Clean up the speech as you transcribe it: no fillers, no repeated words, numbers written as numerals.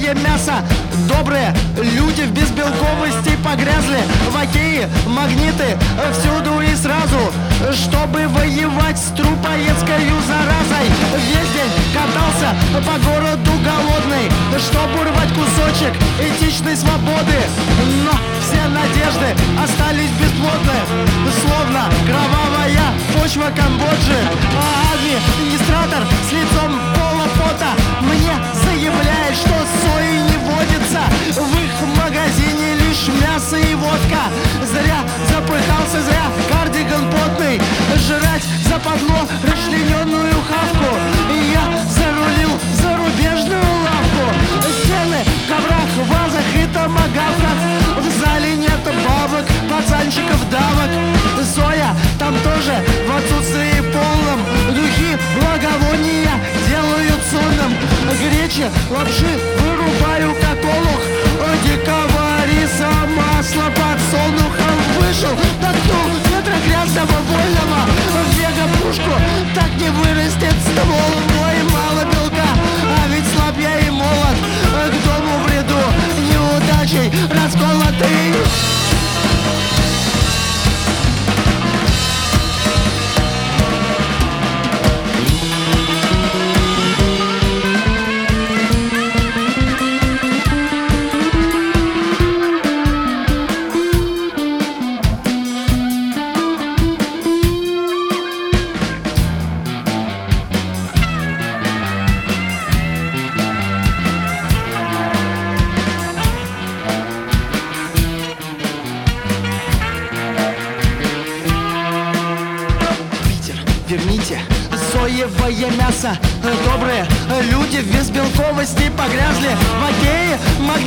соевое мясо. Добрые люди в безбелковости погрязли. В окее магниты всюду и сразу, чтобы воевать с трупоедской заразой. Весь день катался по городу голодный, чтобы урвать кусочек этичной свободы. Но все надежды остались бесплодны, словно кровавая почва Камбоджи. Администратор с лицом полуфото мне заявляет, что сои не водится. В их магазине лишь мясо и водка. Зря запыхался, зря кардиган потный. Жрать западло расчлененную хавку. И я зарулил в зарубежную лавку. Стены в коврах, вазах и томагавках. В зале нет бабок, пацанчиков, давок. Соя там тоже в отсутствии полном. Духи благовония делают сонным. Гречи, лапши вырубаю как олух. Дикого риса, масло подсолнухом. Вышел, доткнул ветра грязного вольного. В вега-пушку так не вырастет ствол. Ой, мало белка, а ведь слаб я и молод. К дому бреду неудачей расколотый. Верните соевое мясо. Добрые люди в безбелковости погрязли. В окее магниты